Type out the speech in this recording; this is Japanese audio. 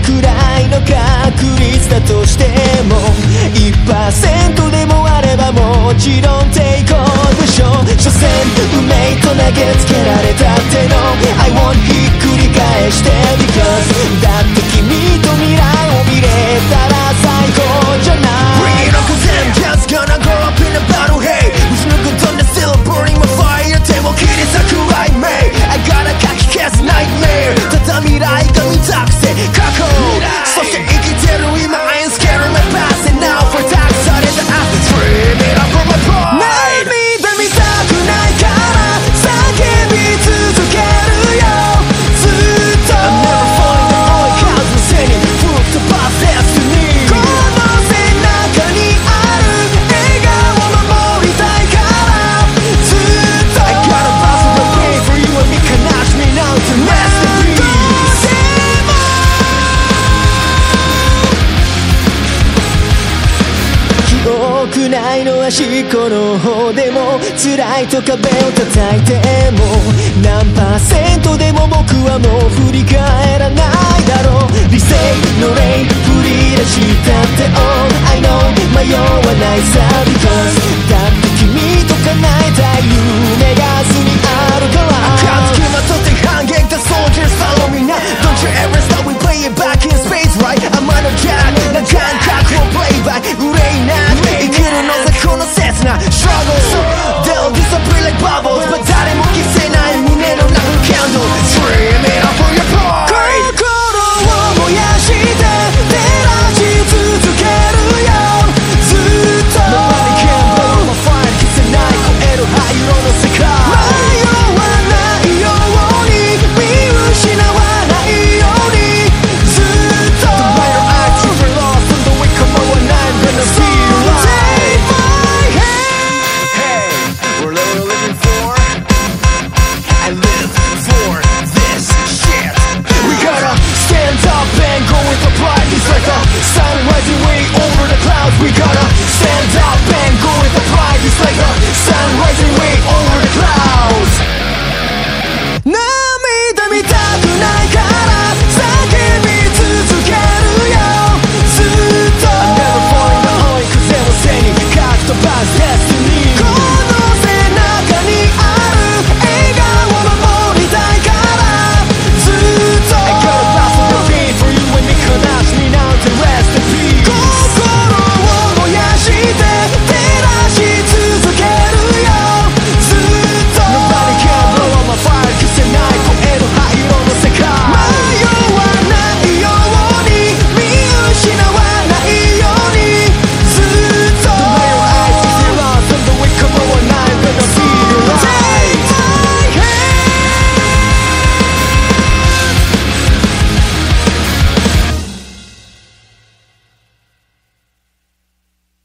くらいの確率だとしても 1% でもあればもちろん抵抗でしょう。所詮運命と投げつけられたっての I want ひっくり返して Because だって君と未来を見れたら最高じゃない。 Bring it on 'cause I'm just gonna go up in a battle. Hey, who's no good on the still burning my fire. 手を切り裂く like me. I gotta かき消す nightmare. ただ未来が見たくて過去そして生きてる今 I ain't scared of my past and now for tax された after dream it up from my pride. 涙見たくないから叫び続けるよずっと I'm never falling the boy cause I'm singing Foot to pass destiny. この背中にある笑顔守りたいからずっと I gotta pass it away for you and me 悲しみなんて masterpiece. 記憶ないのは思考の方でも辛いと壁を叩いても何%でも僕はもう振り返らないだろう。理性のレイ振り出したって All I know 迷わないさ Because